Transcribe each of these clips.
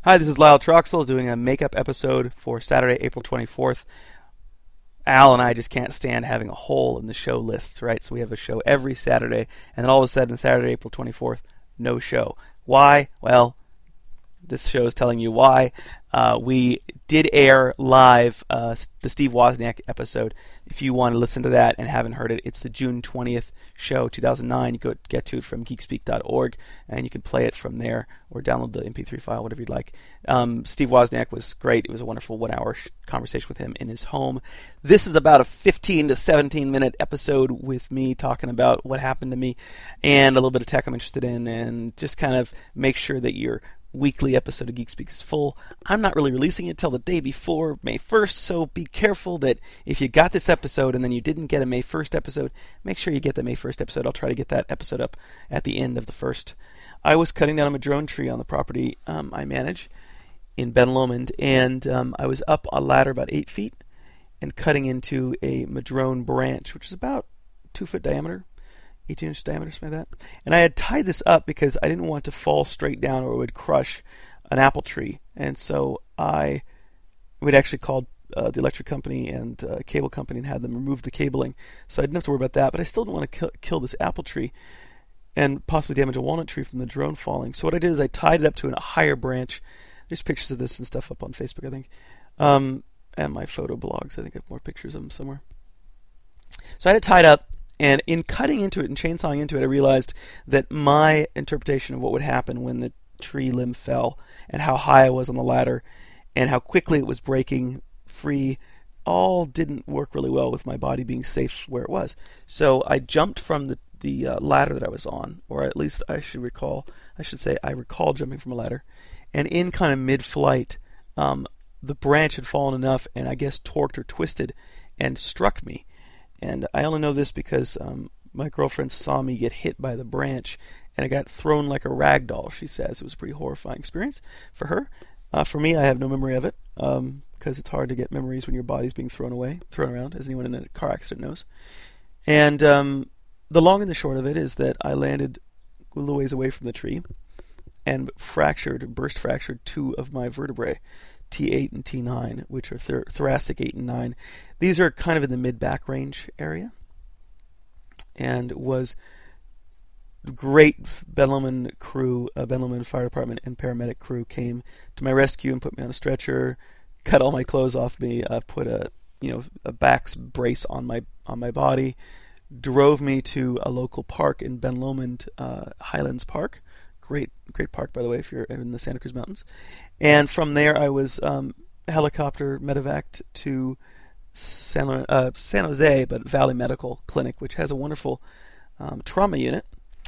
Hi, this is Lyle Troxel doing a makeup episode for Saturday, April 24th. Al and I just can't stand having a hole in the show lists, right? So we have a show every Saturday, and then all of a sudden, Saturday, April 24th, no show. Why? Well, this show is telling you why. We did air live the Steve Wozniak episode. If you want to listen to that and haven't heard it, it's the June 20th show, 2009. You go get to it from geekspeak.org, and you can play it from there or download the MP3 file, whatever you'd like. Steve Wozniak was great. It was a wonderful one-hour conversation with him in his home. This is about a 15 to 17-minute episode with me talking about what happened to me and a little bit of tech I'm interested in, and just kind of make sure that you're weekly episode of Geek Speak is full. I'm not really releasing it till the day before May 1st, so be careful that if you got this episode and then you didn't get a May 1st episode, make sure you get the May 1st episode. I'll try to get that episode up at the end of the 1st. I was cutting down a madrone tree on the property I manage in Ben Lomond, and I was up a ladder about 8 feet and cutting into a madrone branch, which is about 2 foot diameter. 18-inch diameter, something like that. And I had tied this up because I didn't want to fall straight down or it would crush an apple tree. And so we'd actually called the electric company and cable company and had them remove the cabling. So I didn't have to worry about that. But I still didn't want to kill this apple tree and possibly damage a walnut tree from the drone falling. So what I did is I tied it up to a higher branch. There's pictures of this and stuff up on Facebook, I think. And my photo blogs. I think I have more pictures of them somewhere. So I had it tied up. And in cutting into it and chainsawing into it, I realized that my interpretation of what would happen when the tree limb fell and how high I was on the ladder and how quickly it was breaking free all didn't work really well with my body being safe where it was. So I jumped from the ladder that I was on, or at least I should say I recall jumping from a ladder. And in kind of mid-flight, the branch had fallen enough and I guess torqued or twisted and struck me. And I only know this because my girlfriend saw me get hit by the branch, and I got thrown like a rag doll, she says. It was a pretty horrifying experience for her. For me, I have no memory of it, because it's hard to get memories when your body's being thrown around, as anyone in a car accident knows. And the long and the short of it is that I landed a little ways away from the tree and burst fractured 2 of my vertebrae. T8 and T9, which are thoracic 8 and 9. These are kind of in the mid-back range area. And was great Ben Lomond crew, Ben Lomond Fire Department and paramedic crew came to my rescue and put me on a stretcher, cut all my clothes off me, put a back brace on my body, drove me to a local park in Ben Lomond, Highlands Park. Great park, by the way, if you're in the Santa Cruz Mountains. And from there, I was helicopter medevaced to San Jose, but Valley Medical Clinic, which has a wonderful trauma unit.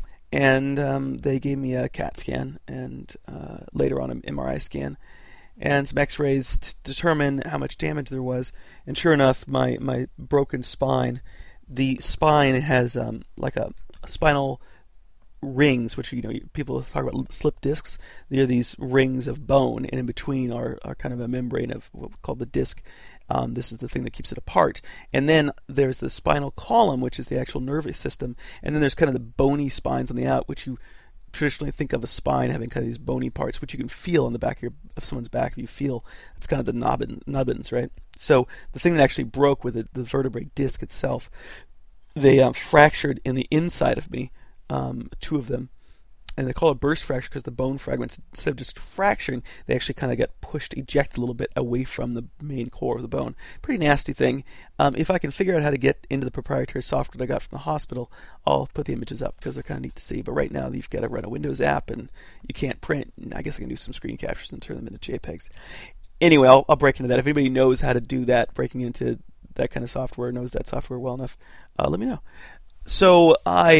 And they gave me a CAT scan and later on an MRI scan and some X-rays to determine how much damage there was. And sure enough, my broken spine, the spine has like a spinal rings, which people talk about slip discs. They're these rings of bone, and in between are kind of a membrane of what we call the disc. This is the thing that keeps it apart. And then there's the spinal column, which is the actual nervous system. And then there's kind of the bony spines on the out, which you traditionally think of a spine having kind of these bony parts, which you can feel on the back of someone's back. If you feel, it's kind of the nubbins, right? So the thing that actually broke with the vertebrae disc itself, they fractured in the inside of me. 2 of them, and they call it burst fracture because the bone fragments, instead of just fracturing, they actually kind of get ejected a little bit away from the main core of the bone. Pretty nasty thing. If I can figure out how to get into the proprietary software that I got from the hospital, I'll put the images up because they're kind of neat to see. But right now, you've got to run a Windows app, and you can't print. And I guess I can do some screen captures and turn them into JPEGs. Anyway, I'll break into that. If anybody knows how to do that, breaking into that kind of software, knows that software well enough, let me know. So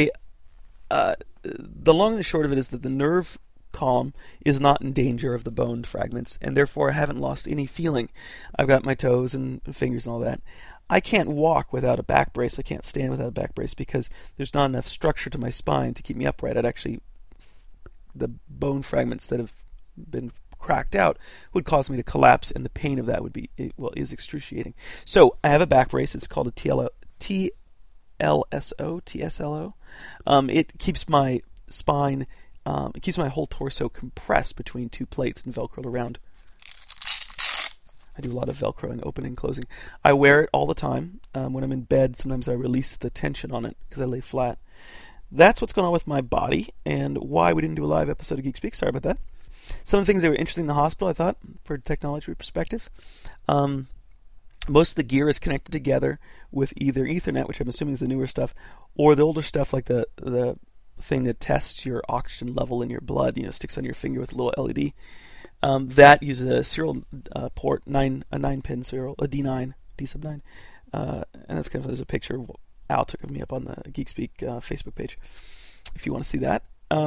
the long and the short of it is that the nerve column is not in danger of the bone fragments, and therefore I haven't lost any feeling. I've got my toes and fingers and all that. I can't walk without a back brace. I can't stand without a back brace because there's not enough structure to my spine to keep me upright. The bone fragments that have been cracked out would cause me to collapse, and the pain of that is excruciating. So I have a back brace. It's called a TSLO. It keeps my spine It keeps my whole torso compressed between two plates and velcroed around. I do a lot of velcroing, opening, closing. I wear it all the time. When I'm in bed, sometimes I release the tension on it because I lay flat. That's what's going on with my body, and why we didn't do a live episode of Geek Speak. Sorry about that. Some of the things that were interesting in the hospital, I thought, for technology perspective. Most of the gear is connected together with either Ethernet, which I'm assuming is the newer stuff, or the older stuff like the thing that tests your oxygen level in your blood, sticks on your finger with a little LED. That uses a serial port, a 9-pin serial, a D9, D sub 9. And that's kind of, there's a picture Al took of me up on the GeekSpeak Facebook page, if you want to see that.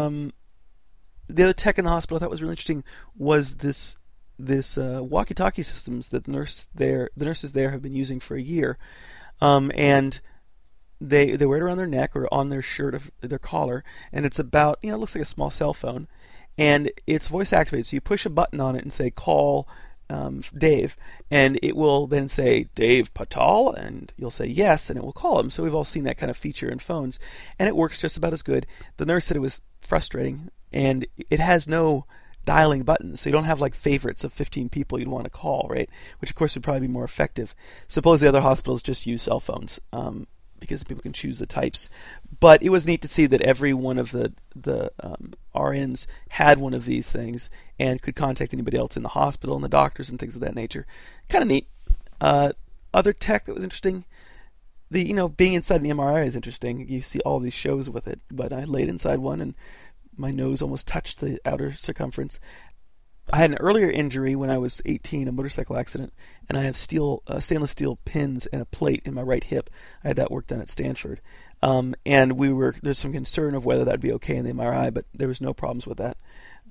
The other tech in the hospital I thought was really interesting was this walkie-talkie systems that the nurses there have been using for a year, and they wear it around their neck or on their shirt of their collar, and it's about it looks like a small cell phone, and it's voice activated. So you push a button on it and say call Dave, and it will then say Dave Patel, and you'll say yes, and it will call him. So we've all seen that kind of feature in phones, and it works just about as good. The nurse said it was frustrating, and it has no dialing buttons, so you don't have like favorites of 15 people you'd want to call, right? Which of course would probably be more effective. Suppose the other hospitals just use cell phones because people can choose the types. But it was neat to see that every one of the RNs had one of these things and could contact anybody else in the hospital and the doctors and things of that nature. Kind of neat. Other tech that was interesting. Being inside an MRI is interesting. You see all these shows with it, but I laid inside one and my nose almost touched the outer circumference. I had an earlier injury when I was 18, a motorcycle accident, and I have stainless steel pins and a plate in my right hip. I had that work done at Stanford. And there's some concern of whether that would be okay in the MRI, but there was no problems with that.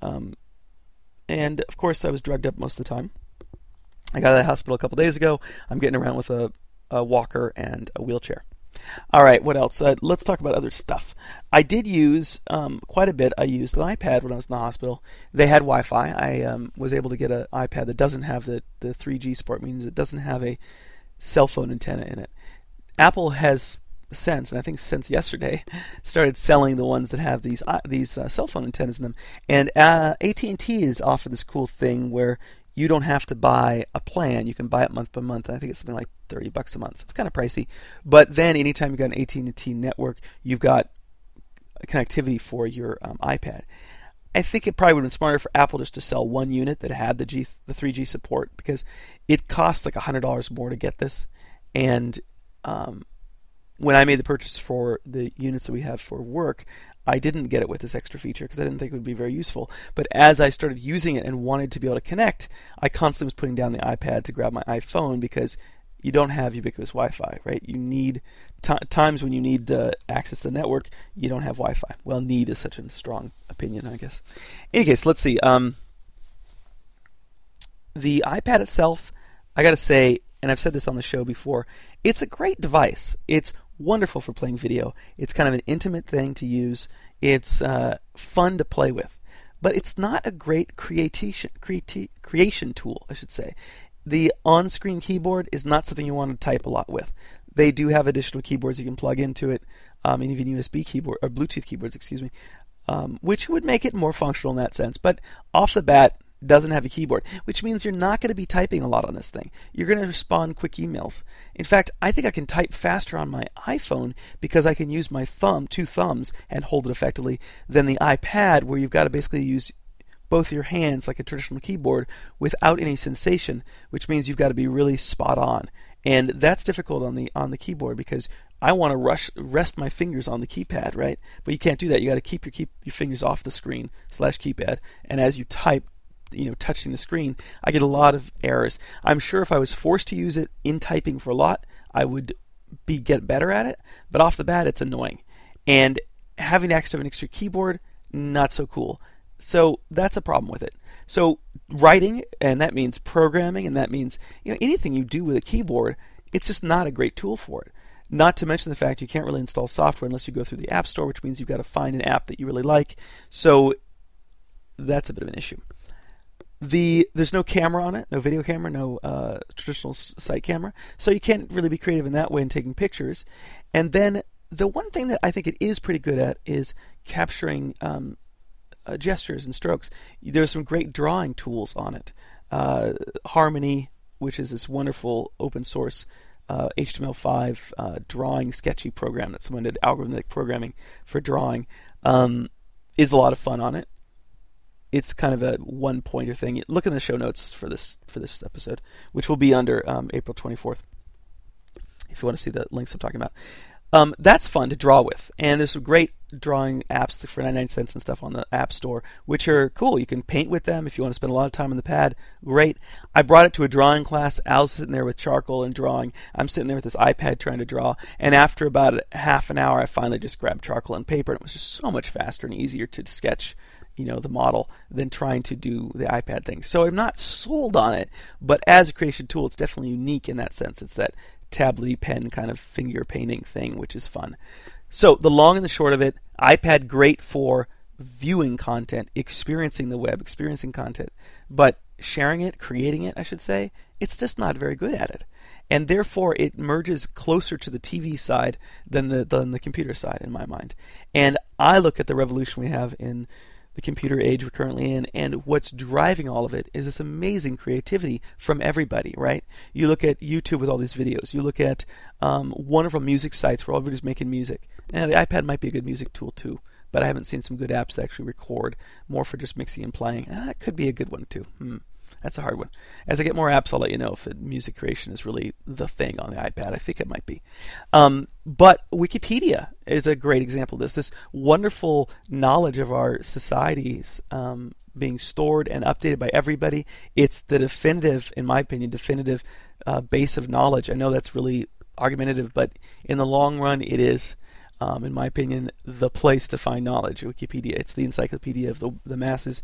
And of course I was drugged up most of the time. I got out of the hospital a couple days ago. I'm getting around with a walker and a wheelchair. All right, what else? Let's talk about other stuff. I did use quite a bit. I used an iPad when I was in the hospital. They had Wi-Fi. I was able to get an iPad that doesn't have the 3G support, means it doesn't have a cell phone antenna in it. Apple has since, and I think since yesterday, started selling the ones that have these cell phone antennas in them. And AT&T has offered this cool thing where you don't have to buy a plan. You can buy it month by month. I think it's something like $30 a month. So it's kind of pricey. But then anytime you've got an AT&T network, you've got connectivity for your iPad. I think it probably would have been smarter for Apple just to sell one unit that had the 3G support, because it costs like $100 more to get this. And when I made the purchase for the units that we have for work, I didn't get it with this extra feature because I didn't think it would be very useful. But as I started using it and wanted to be able to connect, I constantly was putting down the iPad to grab my iPhone because you don't have ubiquitous Wi-Fi, right? You need times when you need to access the network, you don't have Wi-Fi. Well, need is such a strong opinion, I guess. In any case, let's see. The iPad itself, I got to say, and I've said this on the show before, it's a great device. It's wonderful for playing video. It's kind of an intimate thing to use. It's fun to play with. But it's not a great creation tool, I should say. The on-screen keyboard is not something you want to type a lot with. They do have additional keyboards you can plug into it, and even USB keyboard or Bluetooth keyboards, which would make it more functional in that sense. But off the bat, doesn't have a keyboard, which means you're not going to be typing a lot on this thing. You're going to respond quick emails. In fact, I think I can type faster on my iPhone because I can use my two thumbs, and hold it effectively than the iPad, where you've got to basically use both your hands like a traditional keyboard without any sensation, which means you've got to be really spot on. And that's difficult on the keyboard because I want to rest my fingers on the keypad, right? But you can't do that. You got to keep your fingers off the screen /keypad, and as you type, touching the screen, I get a lot of errors. I'm sure if I was forced to use it in typing for a lot, I would get better at it, but off the bat, it's annoying. And having to actually have an extra keyboard, not so cool. So that's a problem with it. So writing, and that means programming, and that means anything you do with a keyboard, it's just not a great tool for it. Not to mention the fact you can't really install software unless you go through the App Store, which means you've got to find an app that you really like. So that's a bit of an issue. There's no camera on it, no video camera, no traditional sight camera, so you can't really be creative in that way in taking pictures. And then the one thing that I think it is pretty good at is capturing gestures and strokes. There's some great drawing tools on it. Harmony, which is this wonderful open source HTML5 drawing sketchy program that someone did algorithmic programming for drawing, is a lot of fun on it. It's kind of a one-pointer thing. Look in the show notes for this episode, which will be under April 24th, if you want to see the links I'm talking about. That's fun to draw with, and there's some great drawing apps for 99 cents and stuff on the App Store, which are cool. You can paint with them if you want to spend a lot of time on the pad. Great. I brought it to a drawing class. Al's sitting there with charcoal and drawing. I'm sitting there with this iPad trying to draw, and after about half an hour, I finally just grabbed charcoal and paper, and it was just so much faster and easier to sketch, the model than trying to do the iPad thing. So I'm not sold on it, but as a creation tool, it's definitely unique in that sense. It's that tablet pen kind of finger painting thing, which is fun. So the long and the short of it, iPad great for viewing content, experiencing the web, experiencing content, but sharing it, creating it, I should say, it's just not very good at it. And therefore it merges closer to the TV side than the computer side in my mind. And I look at the revolution we have in the computer age we're currently in, and what's driving all of it is this amazing creativity from everybody, right? You look at YouTube with all these videos. You look at wonderful music sites where everybody's making music. And the iPad might be a good music tool too, but I haven't seen some good apps that actually record, more for just mixing and playing. That could be a good one too. That's a hard one. As I get more apps, I'll let you know if music creation is really the thing on the iPad. I think it might be. But Wikipedia is a great example of this. This wonderful knowledge of our societies being stored and updated by everybody. It's the definitive, in my opinion, base of knowledge. I know that's really argumentative, but in the long run, it is, in my opinion, the place to find knowledge. Wikipedia. It's the encyclopedia of the masses.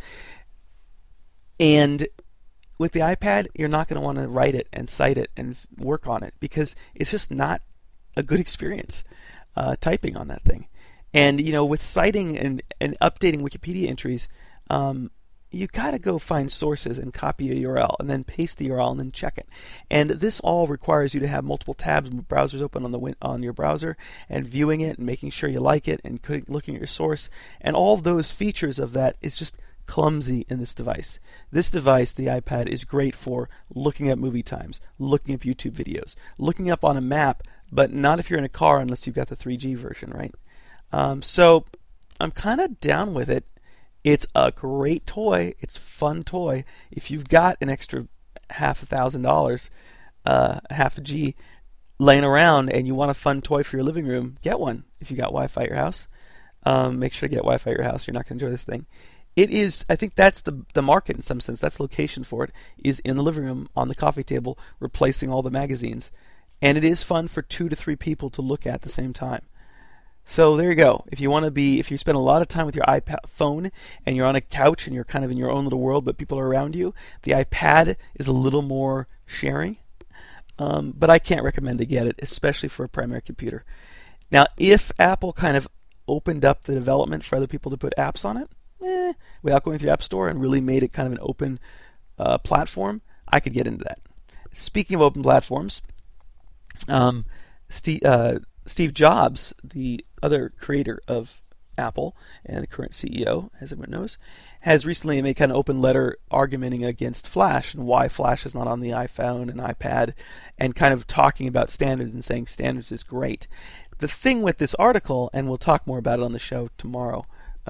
And with the iPad, you're not going to want to write it and cite it and work on it because it's just not a good experience typing on that thing. And with citing and updating Wikipedia entries, you got to go find sources and copy a URL and then paste the URL and then check it. And this all requires you to have multiple tabs and browsers open on your browser and viewing it and making sure you like it and looking at your source. And all of those features of that is just clumsy in this device. This device, the iPad, is great for looking at movie times, looking up YouTube videos, looking up on a map, but not if you're in a car unless you've got the 3G version, right? So I'm kind of down with it. It's a great toy. It's a fun toy. If you've got an extra $1,000, half a G laying around and you want a fun toy for your living room, get one. If you got Wi-Fi at your house, make sure to get Wi-Fi at your house. You're not going to enjoy this thing. It is, I think that's the market in some sense. That's the location for it, is in the living room on the coffee table, replacing all the magazines. And it is fun for 2 to 3 people to look at the same time. So there you go. If you spend a lot of time with your iPad phone and you're on a couch and you're kind of in your own little world, but people are around you, the iPad is a little more sharing. But I can't recommend to get it, especially for a primary computer. Now, if Apple kind of opened up the development for other people to put apps on it, without going through the App Store and really made it kind of an open platform, I could get into that. Speaking of open platforms, Steve Jobs, the other creator of Apple and the current CEO, as everyone knows, has recently made kind of open letter argumenting against Flash and why Flash is not on the iPhone and iPad, and kind of talking about standards and saying standards is great. The thing with this article, and we'll talk more about it on the show tomorrow,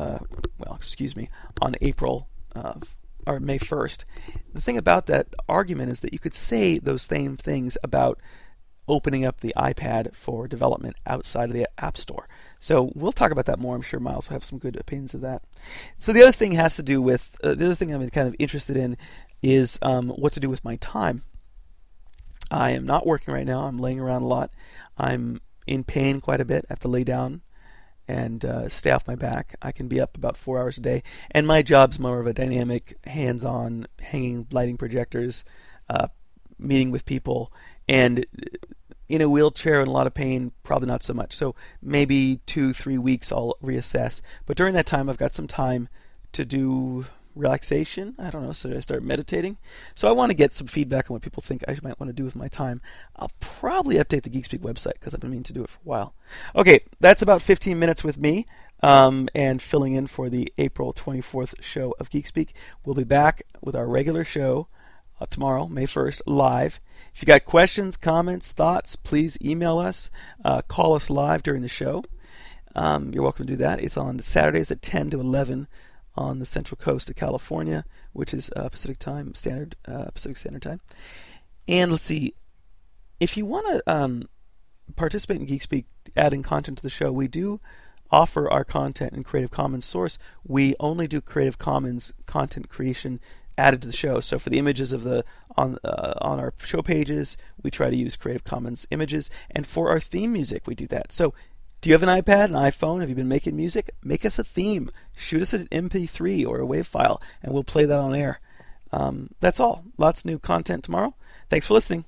on April or May 1st. The thing about that argument is that you could say those same things about opening up the iPad for development outside of the App Store. So we'll talk about that more. I'm sure Miles will have some good opinions of that. So the other thing has to do with, the other thing I'm kind of interested in is what to do with my time. I am not working right now. I'm laying around a lot. I'm in pain quite a bit. I have to lay down and stay off my back. I can be up about 4 hours a day. And my job's more of a dynamic, hands-on, hanging lighting projectors, meeting with people, and in a wheelchair and a lot of pain, probably not so much. So maybe 2-3 weeks I'll reassess. But during that time, I've got some time to do relaxation. I don't know, so I start meditating. So I want to get some feedback on what people think I might want to do with my time. I'll probably update the GeekSpeak website because I've been meaning to do it for a while. Okay, that's about 15 minutes with me. and filling in for the April 24th show of Geek Speak. We'll be back with our regular show tomorrow, May 1st, live. If you got questions, comments, thoughts, please email us. Call us live during the show. You're welcome to do that. It's on Saturdays at 10 to 11 on the Central Coast of California, which is Pacific Standard Time. And let's see, if you want to participate in Geek Speak, adding content to the show, we do offer our content in Creative Commons source. We only do Creative Commons content creation added to the show. So for the images of on our show pages, we try to use Creative Commons images, and for our theme music, we do that. So do you have an iPad, an iPhone? Have you been making music? Make us a theme. Shoot us an MP3 or a WAV file, and we'll play that on air. That's all. Lots of new content tomorrow. Thanks for listening.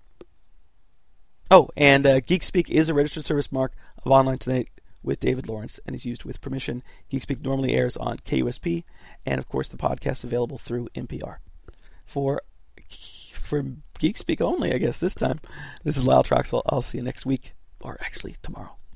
Oh, and Geek Speak is a registered service mark of Online Tonight with David Lawrence, and is used with permission. Geek Speak normally airs on KUSP, and of course the podcast available through NPR. For Geek Speak only, I guess, this time. This is Lyle Troxel. I'll see you next week, or actually tomorrow.